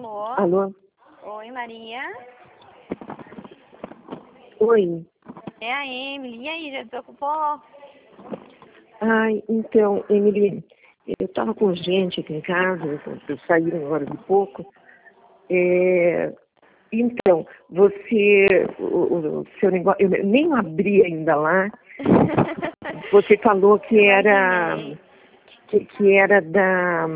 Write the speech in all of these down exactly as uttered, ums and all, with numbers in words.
Alô? Alô? Oi, Maria. Oi. É a Emily. E aí, já desocupou? Ai, então, Emily, eu estava com gente aqui em casa, eu saí agora de pouco. É, então, você, o, o seu negócio, eu nem abri ainda lá. Você falou que era, que, que era da,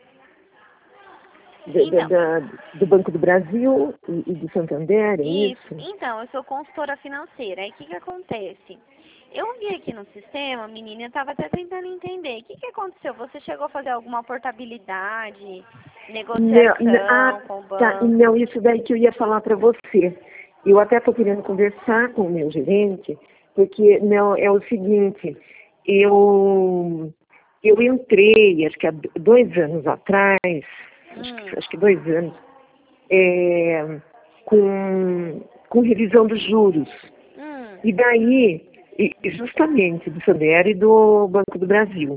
da, Então, da- do Banco do Brasil e, e do Santander, é isso. isso? Então, eu sou consultora financeira. Aí, o que que acontece? Eu vi aqui no sistema, menina, eu estava até tentando entender. O que que aconteceu? Você chegou a fazer alguma portabilidade, Não, não, negociação ah, com o tá, banco? não, isso daí que eu ia falar para você. Eu até estou querendo conversar com o meu gerente, porque não, é o seguinte, eu, eu entrei, acho que há dois anos atrás, acho Hum, que, acho que dois anos, é, com, com revisão dos juros. hum, E daí, e e justamente do Santander e do Banco do Brasil.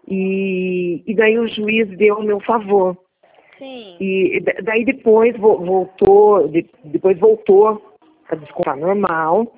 E, e daí o juiz deu o meu favor. sim. E da- daí depois vo- voltou, de- depois voltou a descontar normal.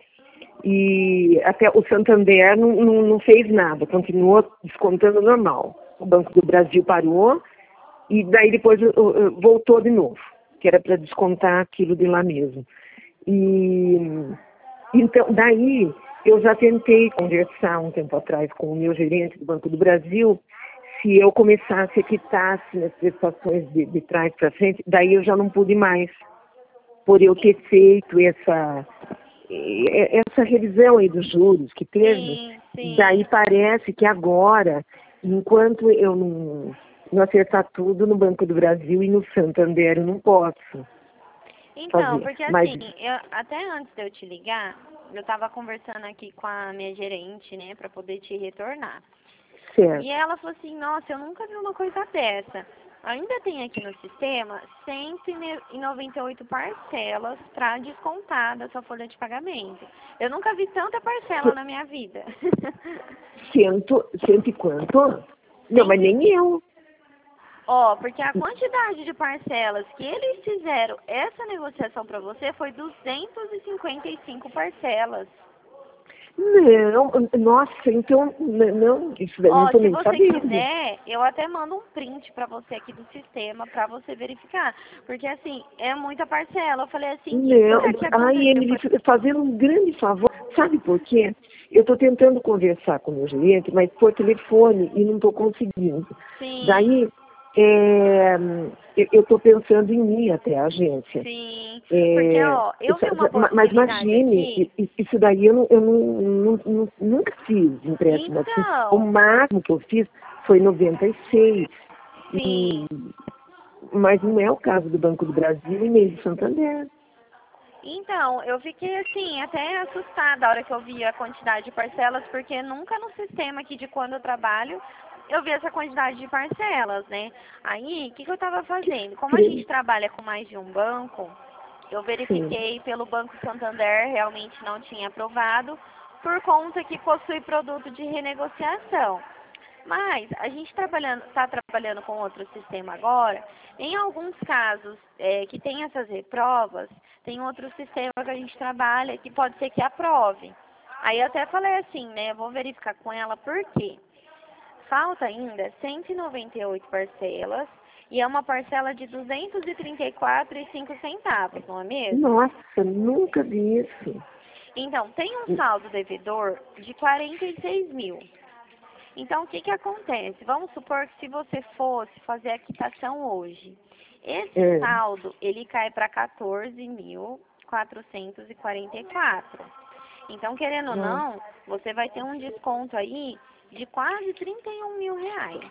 E até o Santander não, não, não fez nada, continuou descontando normal. O Banco do Brasil parou e daí depois uh, uh, voltou de novo, que era para descontar aquilo de lá mesmo. E então, daí eu já tentei conversar um tempo atrás com o meu gerente do Banco do Brasil, se eu começasse a quitar assim, as prestações de, de trás para frente, daí eu já não pude mais, por eu ter feito essa, eh, essa revisão aí dos juros que teve. Sim, sim. Daí parece que agora, enquanto eu não, não acertar tudo no Banco do Brasil e no Santander, eu não posso Então, fazer. porque Mas, assim, eu, até antes de eu te ligar, eu tava conversando aqui com a minha gerente, né, pra poder te retornar. E certo. ela falou assim, nossa, eu nunca vi uma coisa dessa. Ainda tem aqui no sistema cento e noventa e oito parcelas para descontar da sua folha de pagamento. Eu nunca vi tanta parcela na minha vida. Cento, cento e quanto? Não, mas Cento e- nem eu. Ó, porque a quantidade de parcelas que eles fizeram essa negociação para você foi duzentas e cinquenta e cinco parcelas. Não, nossa, então, n- não, isso daí eu não Ó, tô se nem você sabendo. quiser, eu até mando um print pra você aqui do sistema pra você verificar. Porque assim, é muita parcela. Eu falei assim, o que Não, será que ai, aconteceu? Emily, Foi... fazendo um grande favor. Sabe por quê? Eu estou tentando conversar com o meu gerente, mas por telefone e não estou conseguindo. Sim, Daí, é, eu estou pensando em ir até a agência. sim. Porque, É, ó, eu vi uma mas possibilidade imagine, aqui. i- i- isso daí eu, não, eu não, não- não- nunca fiz empréstimo assim. O Então, máximo que eu fiz foi noventa e seis. sim. E, mas não é o caso do Banco do Brasil e nem do Santander. Então, eu fiquei assim, até assustada a hora que eu vi a quantidade de parcelas, porque nunca no sistema aqui de quando eu trabalho eu vi essa quantidade de parcelas, né? Aí, o que, que eu estava Que fazendo? Como a gente estranho. trabalha com mais de um banco, eu Sim, verifiquei pelo Banco Santander, realmente não tinha aprovado, por conta que possui produto de renegociação. Mas a gente trabalhando, está trabalhando com outro sistema agora. Em alguns casos é, que tem essas reprovas, tem outro sistema que a gente trabalha que pode ser que aprove. Aí eu até falei assim, né? Eu vou verificar com ela por quê. Falta ainda cento e noventa e oito parcelas e é uma parcela de duzentos e trinta e quatro reais e cinco centavos, não é mesmo? nossa, nunca vi isso. Então, tem um saldo devedor de quarenta e seis mil. Então, o que que acontece? Vamos supor que se você fosse fazer a quitação hoje, esse É, saldo, ele cai para quatorze mil quatrocentos e quarenta e quatro. Então, querendo ou nossa, não, você vai ter um desconto aí de quase trinta e um mil reais.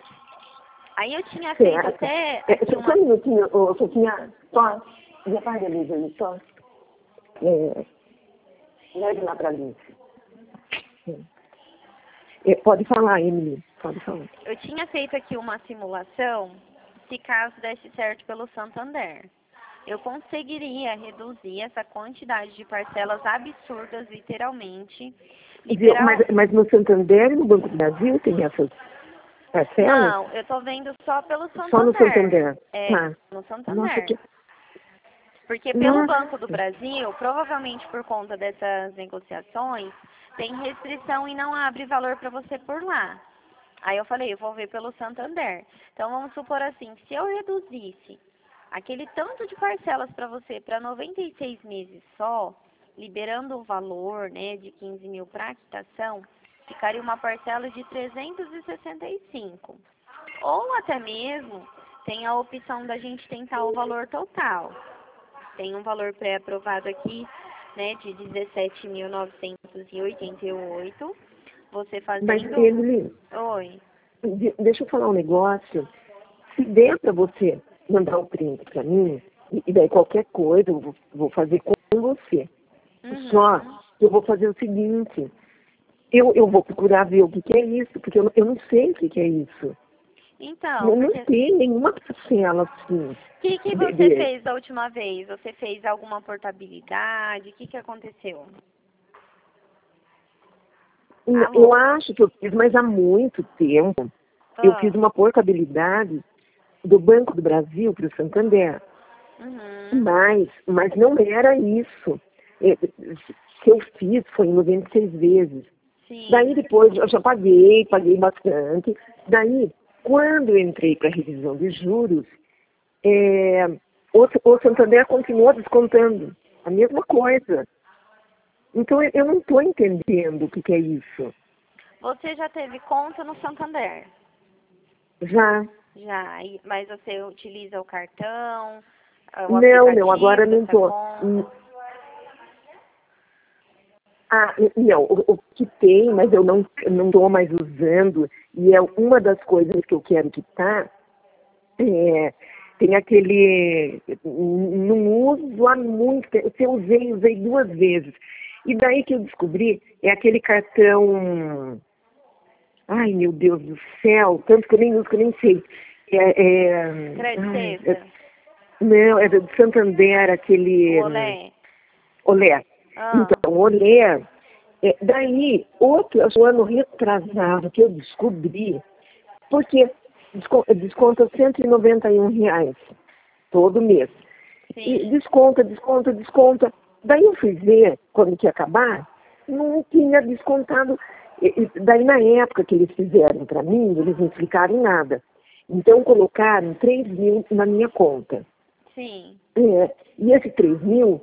Aí eu tinha feito certo. até É, aqui só só uma... um minutinho, ô, Sofinha, só, já apaga a luz aí, só. É, leve lá pra luz. É, pode falar, Emily, pode falar. Eu tinha feito aqui uma simulação, se caso desse certo pelo Santander. Eu conseguiria reduzir essa quantidade de parcelas absurdas, literalmente. Viu? Mas, Liberal... mas no Santander e no Banco do Brasil tem essas parcelas? Não, eu tô vendo só pelo Só no Santander. Santander. É, Tá. no Nossa, Santander. que, Porque pelo Nossa. Banco do Brasil, provavelmente por conta dessas negociações, tem restrição e não abre valor para você por lá. Aí eu falei, eu vou ver pelo Santander. Então vamos supor assim, se eu reduzisse aquele tanto de parcelas para você para noventa e seis meses só, liberando o valor, né, de quinze mil para quitação, ficaria uma parcela de trezentos e sessenta e cinco. Ou até mesmo tem a opção da gente tentar o valor total. Tem um valor pré-aprovado aqui, né, de dezessete mil novecentos e oitenta e oito. Você fazendo... Mas, Emily, Oi. de- deixa eu falar um negócio. Se der para você mandar o print para mim, e, e daí qualquer coisa eu vou, vou fazer com você. Uhum. Só que eu vou fazer o seguinte, eu, eu vou procurar ver o que, que é isso, porque eu, não- eu não sei o que, que é isso. Então, Eu não porque... tem nenhuma parcela assim. O que, que de- você de- fez da última vez? Você fez alguma portabilidade? O que, que aconteceu? N- Alô? Eu acho que eu fiz, mas há muito tempo, eu Ah. fiz uma portabilidade do Banco do Brasil para o Santander. Uhum. Mas, mas não era isso. É, que eu fiz foi em noventa e seis vezes. Sim. Daí depois eu já paguei, paguei bastante. Daí, quando eu entrei para a revisão de juros, é, o, o Santander continuou descontando a mesma coisa. Então eu eu não estou entendendo o que, que é isso. Você já teve conta no Santander? Já. Já. E- Mas você utiliza o cartão, ah, o Não, aplicativo não, agora não dessa estou. conta? Ah, não, o, o que tem, mas eu não não estou mais usando, e é uma das coisas que eu quero quitar, é, tem aquele, não uso há muito tempo, se eu usei, usei duas vezes, e daí que eu descobri, é aquele cartão, ai meu Deus do céu, tanto que eu nem uso, que eu nem sei, é, é, Crédito ai, extra? é, não, é do Santander, aquele, O Olé? Olé. Ah. Então, Olé, é, daí, outro acho, ano retrasado que eu descobri, porque desco- desconta cento e noventa e um reais todo mês. E Sim. desconta, desconta, desconta. Daí eu fui ver, quando que ia acabar, não tinha descontado. E- e daí, na época que eles fizeram para mim, eles não explicaram nada. Então, colocaram três mil na minha conta. Sim. É, e esse três mil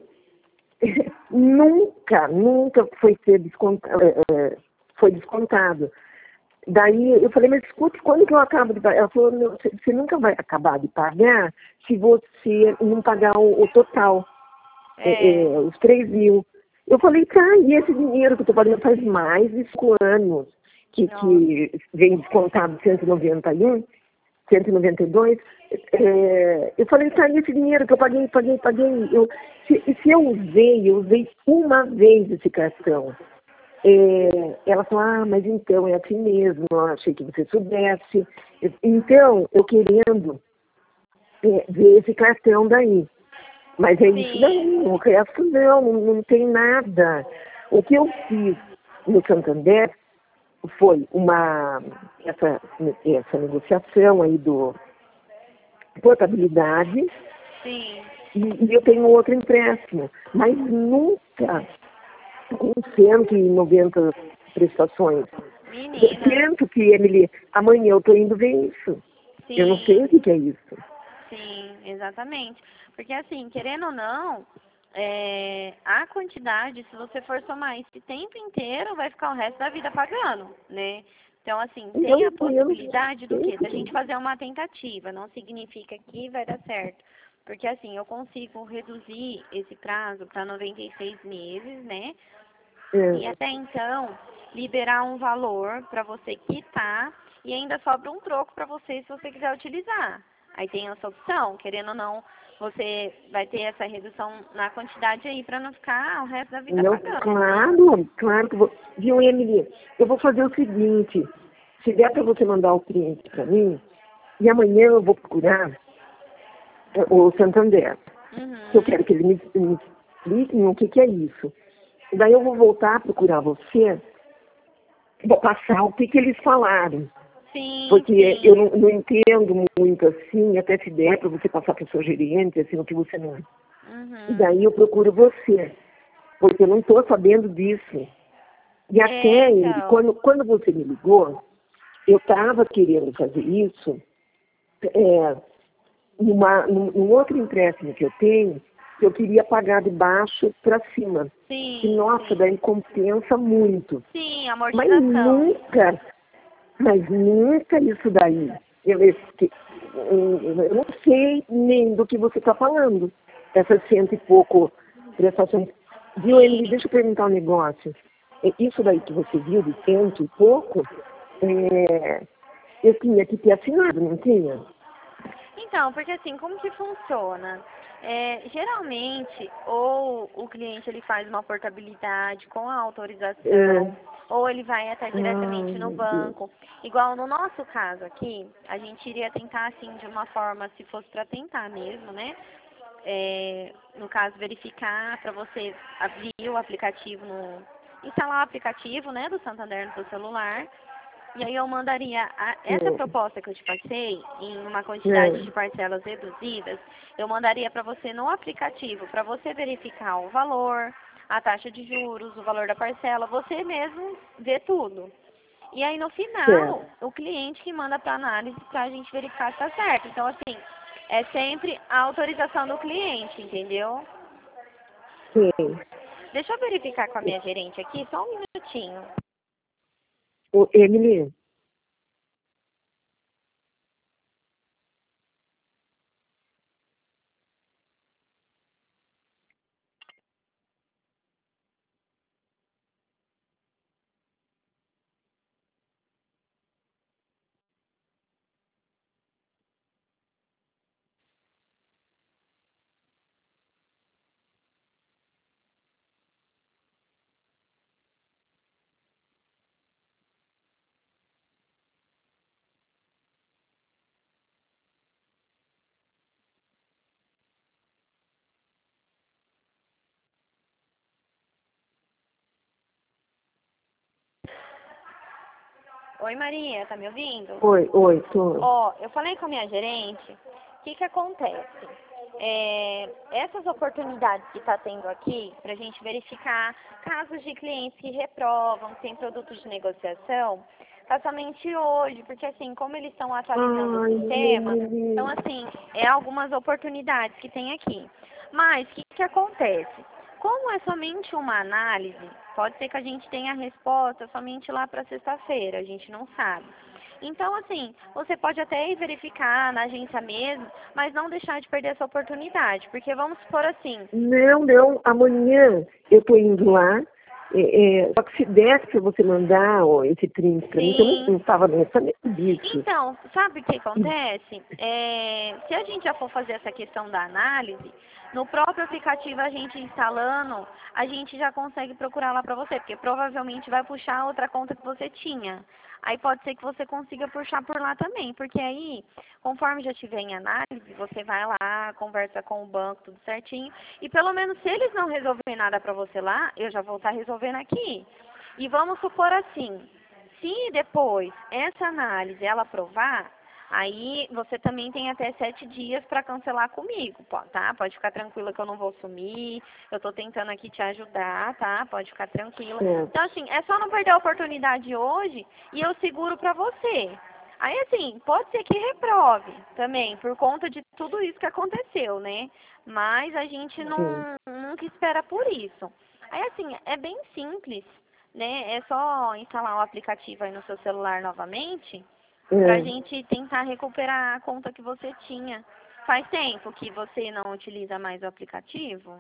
nunca, nunca foi ser descontado, foi descontado. Daí eu falei, mas escute, quando que eu acabo de pagar? Ela falou, "Não, você você nunca vai acabar de pagar se você não pagar o, o total, é, É. é, os três mil. Eu falei, tá, e esse dinheiro que eu estou pagando faz mais de cinco anos que, que vem descontado cento e noventa e um, cento e noventa e dois, é, eu falei, tá, e esse dinheiro que eu paguei, paguei, paguei, eu, se, se eu usei, eu usei uma vez esse cartão. É, ela falou, ah, mas então é assim mesmo, eu achei que você soubesse. Eu- Então, eu querendo é, ver esse cartão daí. Mas é isso Sim. daí, o resto não, não, não tem nada. O que eu fiz no Santander foi uma, essa, essa negociação aí do portabilidade Sim. e, e eu tenho outro empréstimo, mas nunca com cento e noventa prestações. Menina. Tanto que, Emily, amanhã eu estou indo ver isso. Sim. Eu não sei o que, que é isso. Sim, exatamente. Porque assim, querendo ou não, é, a quantidade, se você for somar esse tempo inteiro, vai ficar o resto da vida pagando, né? Então, assim, tem Eu, a eu não possibilidade do sei quê? o que Da que é gente isso. fazer uma tentativa. Não significa que vai dar certo. Porque assim, eu consigo reduzir esse prazo para noventa e seis meses, né? E É. até então, liberar um valor para você quitar e ainda sobra um troco para você se você quiser utilizar. Aí tem essa opção, querendo ou não, você vai ter essa redução na quantidade aí para não ficar o resto da vida Não, pagando. claro, claro que eu vou. Viu, Emily? Eu vou fazer o seguinte, se der para você mandar o cliente para mim, e amanhã eu vou procurar é, o Santander. Que eu Uhum. quero que ele me, me explique o que, que é isso. Daí eu vou voltar a procurar você, vou passar o que, que eles falaram. Sim, Porque sim. eu não, não entendo muito assim, até se der para você passar para o seu gerente, assim, o que você não, E Uhum. daí eu procuro você, porque eu não estou sabendo disso. E até, É, ele, então. quando, quando você me ligou, eu estava querendo fazer isso é, numa, num, num outro empréstimo que eu tenho, que eu queria pagar de baixo para cima. Que, Sim, nossa, sim. daí compensa muito. Sim, Mas amortização. nunca, mas nunca isso daí. Eu, eu, eu não sei nem do que você está falando. Essas cento e pouco prestações. Viu, Emily, Sim. deixa eu perguntar um negócio. É, isso daí que você viu de cento e pouco, é, eu tinha que ter assinado, não tinha? Então, porque assim, como que funciona? É, geralmente, ou o cliente ele faz uma portabilidade com a É, autorização, ou ele vai até ai, diretamente no meu Deus. banco. Igual no nosso caso aqui, a gente iria tentar assim de uma forma, se fosse para tentar mesmo, né? É, no caso, verificar para você abrir o aplicativo, no, instalar o aplicativo, né, do Santander no seu celular. E aí eu mandaria a- essa proposta que eu te passei em uma É, quantidade de parcelas reduzidas, eu mandaria para você no aplicativo, para você verificar o valor, a taxa de juros, o valor da parcela, você mesmo vê tudo. E aí no certo. final, o cliente que manda para análise para a gente verificar se está certo. Então assim, é sempre a autorização do cliente, entendeu? Sim. Deixa eu verificar com a minha gerente aqui, só um minutinho. Ô, Emily, Oi Maria, tá me ouvindo? oi, oi, tô. Ó, eu falei com a minha gerente, o que que acontece? É, essas oportunidades que está tendo aqui, para a gente verificar casos de clientes que reprovam, que têm produtos de negociação, tá somente hoje, porque assim, como eles estão atualizando o Ai, sistema, então Emily. assim, é algumas oportunidades que tem aqui. Mas, o que que acontece? Como é somente uma análise, pode ser que a gente tenha a resposta somente lá para sexta-feira, a gente não sabe. Então, assim, você pode até ir verificar na agência mesmo, mas não deixar de perder essa oportunidade, porque vamos supor assim, Não, não, amanhã eu tô indo lá. É, é, só que se desse para você mandar ó, esse print para mim, que eu não, sim. não tava nem sabendo disso. Então, sabe o que E- acontece? É, se a gente já for fazer essa questão da análise, no próprio aplicativo a gente instalando, a gente já consegue procurar lá para você, porque provavelmente vai puxar outra conta que você tinha. Aí pode ser que você consiga puxar por lá também, porque aí, conforme já tiver em análise, você vai lá, conversa com o banco, tudo certinho, e pelo menos se eles não resolverem nada para você lá, eu já vou estar resolvendo aqui. E vamos supor assim, se depois essa análise ela aprovar, aí você também tem até sete dias para cancelar comigo, pô, tá? Pode ficar tranquila que eu não vou sumir. Eu tô tentando aqui te ajudar, tá? Pode ficar tranquila. Então, Certo. assim, é só não perder a oportunidade hoje e eu seguro pra você. Aí, assim, pode ser que reprove também, por conta de tudo isso que aconteceu, né? Mas a gente Sim. não, nunca espera por isso. Aí, assim, é bem simples, né? É só instalar o aplicativo aí no seu celular novamente pra É. gente tentar recuperar a conta que você tinha. Faz tempo que você não utiliza mais o aplicativo?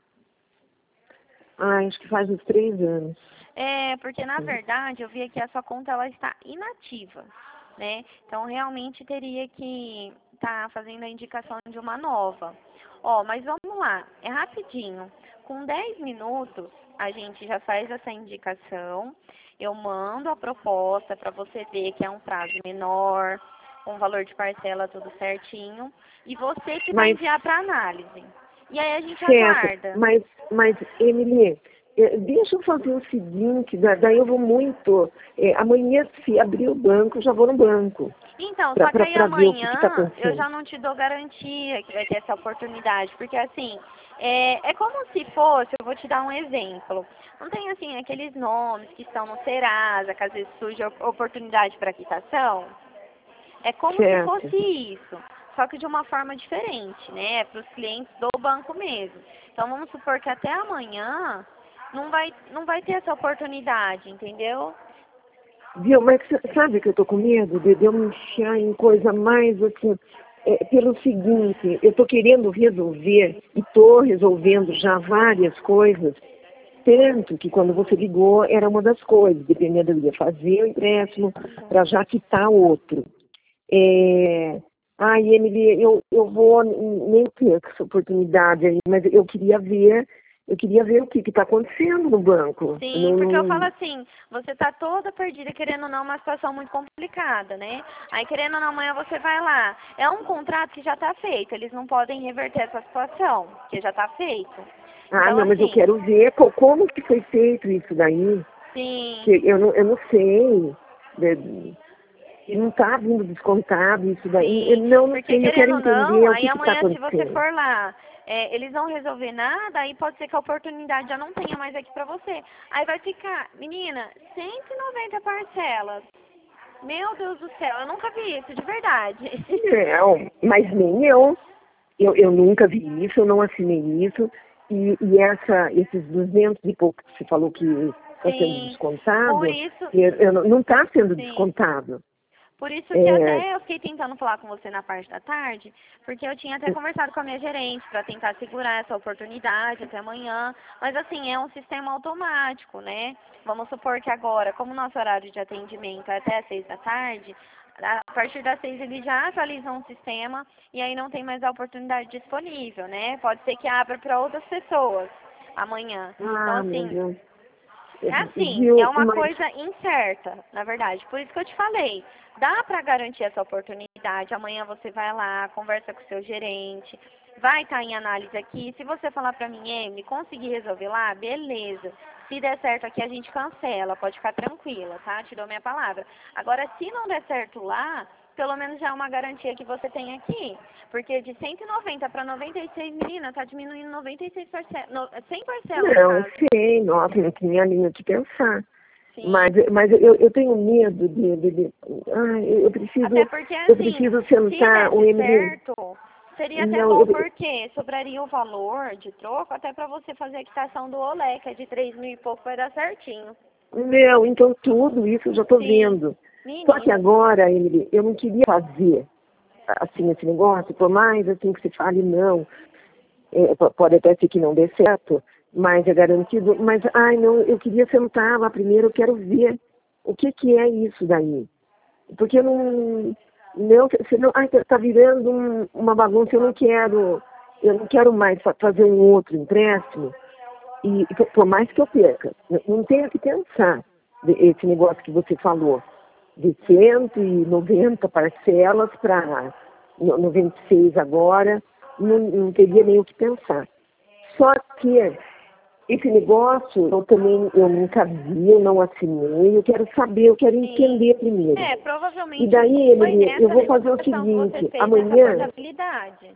Ah, acho que faz uns três anos. É, porque na verdade eu vi que a sua conta ela está inativa, né? Então realmente teria que estar fazendo a indicação de uma nova. Ó, mas vamos lá, é rapidinho. Com dez minutos a gente já faz essa indicação. Eu mando a proposta para você ver que é um prazo menor, com valor de parcela tudo certinho, e você que vai Mas, enviar para análise. E aí a gente certo, aguarda. mas, mas, Emily, é, deixa eu fazer o seguinte, da- daí eu vou muito. É, amanhã, se abrir o banco, eu já vou no banco, Então, só que aí para ver o que está amanhã eu acontecendo. já não te dou garantia que vai ter essa oportunidade, porque assim, É, é como se fosse, eu vou te dar um exemplo. Não tem assim aqueles nomes que estão no Serasa, que às vezes surge op- oportunidade para quitação? É como se Certo. fosse isso, só que de uma forma diferente, né? Para os clientes do banco mesmo. Então vamos supor que até amanhã não vai, não vai ter essa oportunidade, entendeu? Viu? Mas sa- sabe que eu tô com medo de de eu me enfiar em coisa mais assim, é, pelo seguinte, eu tô querendo resolver e tô resolvendo já várias coisas, tanto que quando você ligou era uma das coisas, dependendo eu ia fazer o empréstimo para já quitar outro. É, ai, Emily, eu, eu vou nem ter essa oportunidade aí, mas eu queria ver, eu queria ver o que está acontecendo no banco. Sim, Não, porque eu não, falo assim, você tá toda perdida, querendo ou não, uma situação muito complicada, né? Aí, querendo ou não, amanhã você vai lá. É um contrato que já tá feito, eles não podem reverter essa situação, que já tá feito. ah, Então, não, mas eu assim, quero ver co- como que foi feito isso daí, sim, que eu não, eu não sei, de- e não está vindo descontado isso daí, eu sim. não, não Porque, sei, eu quero querendo ou não, entender o aí que está amanhã, se você acontecendo. for lá, é, eles não resolver nada, aí pode ser que a oportunidade já não tenha mais aqui pra você. Aí vai ficar, menina, cento e noventa parcelas. Meu Deus do céu, eu nunca vi isso, de verdade. Não, mas nem eu. Eu, eu nunca vi isso, eu não assinei isso. E, e essa, esses duzentos e pouco que você falou que está sendo Sim, por descontado, isso, eu, eu não está sendo sim. descontado. Por isso que É, até eu fiquei tentando falar com você na parte da tarde, porque eu tinha até conversado com a minha gerente para tentar segurar essa oportunidade até amanhã. Mas assim, é um sistema automático, né? Vamos supor que agora, como o nosso horário de atendimento é até às seis da tarde, a partir das seis eles já atualizam o sistema e aí não tem mais a oportunidade disponível, né? Pode ser que abra para outras pessoas amanhã. Então, ah, meu assim, Deus. é assim, é Viu? uma Mas, coisa incerta, na verdade. Por isso que eu te falei. Dá para garantir essa oportunidade. Amanhã você vai lá, conversa com o seu gerente, vai estar em análise aqui. Se você falar para mim, Amy, conseguir resolver lá, beleza. Se der certo aqui, a gente cancela. Pode ficar tranquila, tá? Te dou minha palavra. Agora, se não der certo lá, pelo menos já é uma garantia que você tem aqui. Porque de cento e noventa para noventa e seis, menina, tá diminuindo noventa e seis parcelas, no, cem parcelas no não, eu caso. sei, nossa, não tinha linha de pensar. Sim. Mas, mas eu, eu tenho medo de, de, de ai, eu preciso, Até porque, eu assim, preciso se sentar, o desse Emily, certo, seria até não, bom eu, porque sobraria o valor de troco até para você fazer a quitação do Olé, que é de três mil e pouco, vai dar certinho. Não, então tudo isso eu já estou Sim, vendo. Só que menina, agora, Emily, eu não queria fazer assim esse negócio, por mais assim que você fale não, é, p- pode até ser que não dê certo, mas é garantido. Mas, ai, não, eu queria sentar lá primeiro, eu quero ver o que que é isso daí. Porque eu não, não, senão, ai, tá, tá virando um- uma bagunça, eu não quero, eu não quero mais fa- fazer um outro empréstimo. E por por mais que eu perca, não não tenho que pensar de- esse negócio que você falou, de cento e noventa parcelas para noventa e seis agora, não, não teria nem o que pensar. Só que esse negócio eu também eu nunca vi, eu não assinei, eu quero saber, eu quero sim. entender primeiro. É, E provavelmente daí, foi Emily, eu nessa vou fazer o negociação que você seguinte, fez essa amanhã, portabilidade.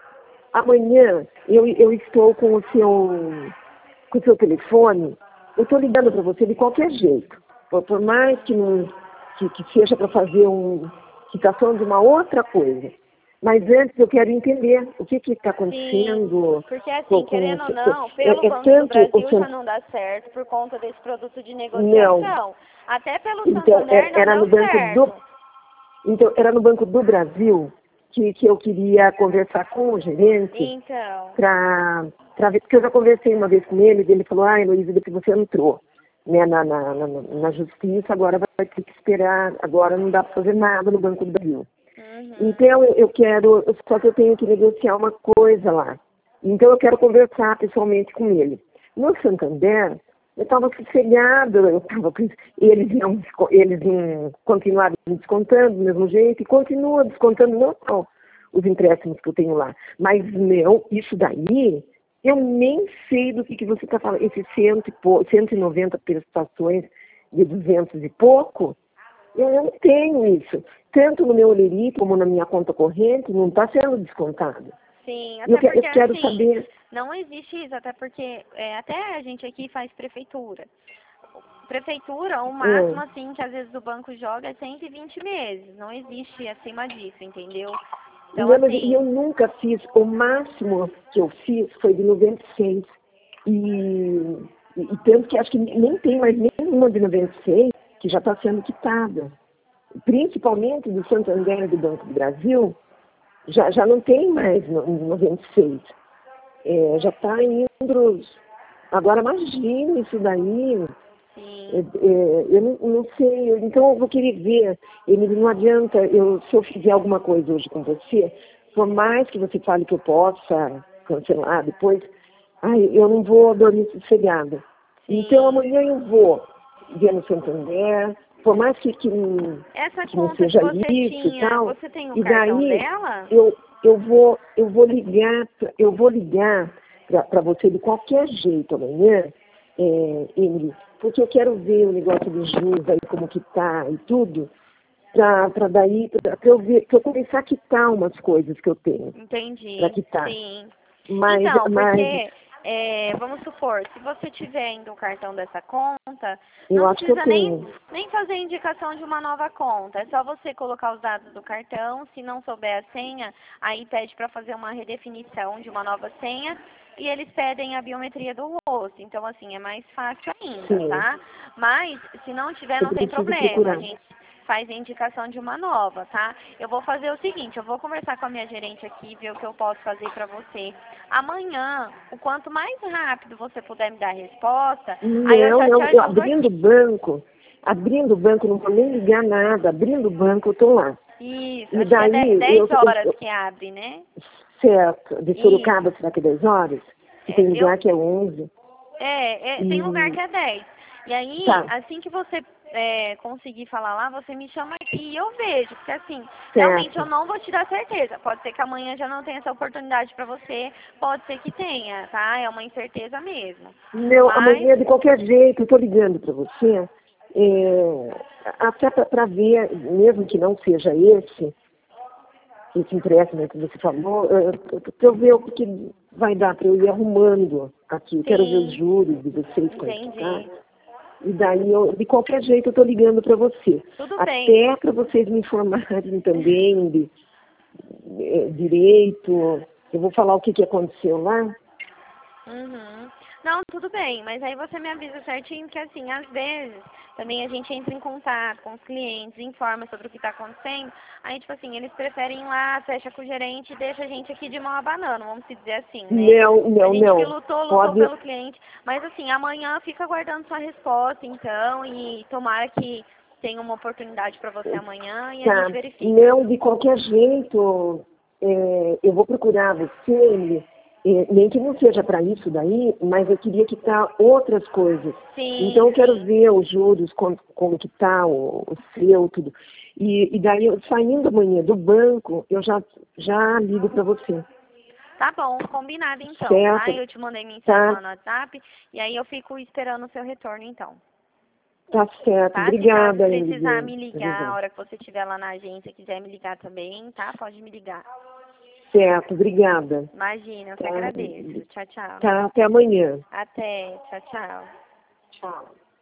amanhã eu, eu estou com o seu com o seu telefone, eu estou ligando para você de qualquer jeito. Por, por mais que, não, que, que seja para fazer uma citação de uma outra coisa. Mas antes eu quero entender o que está Sim, acontecendo porque com, assim, com, querendo ou com não, pelo é, é Banco do tanto o Brasil já San- não dá certo por conta desse produto de não. negociação. Até pelo Então Santander era, não era deu no Banco certo. do então era no Banco do Brasil que, que eu queria conversar com o gerente Então, para ver, porque eu já conversei uma vez com ele, e ele falou, ah, Heloísa, depois você entrou né, na, na, na, na justiça, agora vai ter que esperar, agora não dá para fazer nada no Banco do Brasil. uhum, Então eu, eu quero, só que eu tenho que negociar uma coisa lá. Então eu quero conversar pessoalmente com ele. No Santander, eu estava sossegada, eu estava com eles não, eles não continuaram descontando do mesmo jeito e continuam descontando não só os empréstimos que eu tenho lá. Mas não, isso daí, eu nem sei do que, que você está falando. Esses cento e, pou- cento e noventa prestações de duzentos e pouco, eu não tenho isso. Tanto no meu Olerite como na minha conta corrente, não está sendo descontado. Sim, até Eu, que- eu porque quero assim, saber... não existe isso, até porque é, até a gente aqui faz prefeitura. Prefeitura, o máximo É. assim que às vezes o banco joga é cento e vinte meses, não existe acima disso, entendeu? Então Não, mas e eu assim, nunca fiz, o máximo que eu fiz foi de noventa e seis. E, e, e tanto que acho que nem tem mais nenhuma de noventa e seis que já está sendo quitada. Principalmente do Santander e do Banco do Brasil, já, já não tem mais no, em noventa e seis. É, já está indo... Agora imagine isso daí. sim, É, é, eu não, não sei, eu- então eu vou querer ver. Emílio, não adianta, eu, se eu fizer alguma coisa hoje com você, por mais que você fale que eu possa cancelar depois, ai, eu não vou dormir sossegada. Então sim. amanhã eu vou ver no Santander, por mais que, que, Essa que não conta que seja você isso e tinha, tal, você tem o e cartão daí dela? eu, eu, vou, eu vou ligar, pra- eu vou ligar para você de qualquer jeito amanhã, é, Emily, porque eu quero ver o negócio dos juros aí, como que tá e tudo, para daí, para eu ver, para eu começar a quitar umas coisas que eu tenho, para Entendi, quitar. sim. Mas, Então, mas porque, é, vamos supor, se você tiver ainda o cartão dessa conta, eu não acho que eu precisa nem, tenho. nem fazer indicação de uma nova conta. É só você colocar os dados do cartão. Se não souber a senha, aí pede para fazer uma redefinição de uma nova senha. E eles pedem a biometria do rosto. Então, assim, é mais fácil ainda, Sim, tá? Mas, se não tiver, eu não tem preciso problema. A procurar. gente faz a indicação de uma nova, tá? Eu vou fazer o seguinte, eu vou conversar com a minha gerente aqui, ver o que eu posso fazer pra você. Amanhã, o quanto mais rápido você puder me dar a resposta, aí eu Não, já te não, eu ajudo abrindo aqui. o banco, abrindo o banco, não vou nem ligar nada, abrindo o banco eu estou lá. Isso, E acho que é daí, de- eu, dez eu, horas eu que abre, né? certo, de Isso. Sorocaba, será que é dez horas? Que É, tem eu, lugar que é onze. é, é, tem lugar E, que é dez. E aí, tá, assim que você é, conseguir falar lá, você me chama aqui e eu vejo. Porque assim, realmente eu certo. não vou te dar certeza. Pode ser que amanhã já não tenha essa oportunidade pra você. Pode ser que tenha, tá? É uma incerteza mesmo. Não, Mas, amanhã, de qualquer jeito, eu estou ligando para você, é, até para ver, mesmo que não seja esse, esse empréstimo que você falou, para eu ver o que vai dar para eu ir arrumando aqui. Eu quero ver os sim, juros de vocês, como que tá. entendi. E daí, eu, de qualquer jeito, eu estou ligando para você. Tudo bem. Até para vocês me informarem também de, de- direito. Eu vou falar o que, que aconteceu lá. Uhum. Não, tudo bem, mas aí você me avisa certinho, que assim, às vezes, também a gente entra em contato com os clientes, informa sobre o que está acontecendo, aí, tipo assim, eles preferem ir lá, fecha com o gerente e deixa a gente aqui de mão abanando, vamos se dizer assim, né? Não, A não, gente que não. lutou, lutou Pode. pelo cliente, mas assim, amanhã fica aguardando sua resposta, então, e tomara que tenha uma oportunidade para você amanhã e a gente Tá. verifica. Não, de qualquer jeito, é, eu vou procurar você, é, nem que não seja para isso daí, mas eu queria quitar outras coisas. Então Sim, eu quero sim. ver os juros, como, como que tá, o, o seu, tudo. E, e daí, eu, saindo amanhã do banco, eu já, já ligo para você. Tá bom, combinado então, tá? Certo? Eu te mandei mensagem Tá, lá no WhatsApp e aí eu fico esperando o seu retorno então, tá certo. tá? Se caso Obrigada, precisar Ingrid. me ligar, a hora que você estiver lá na agência, quiser me ligar também, tá? Pode me ligar. Certo, obrigada. Imagina, eu que Tá, agradeço. Tchau, tchau. tá, até amanhã. Até, tchau, tchau. Tchau.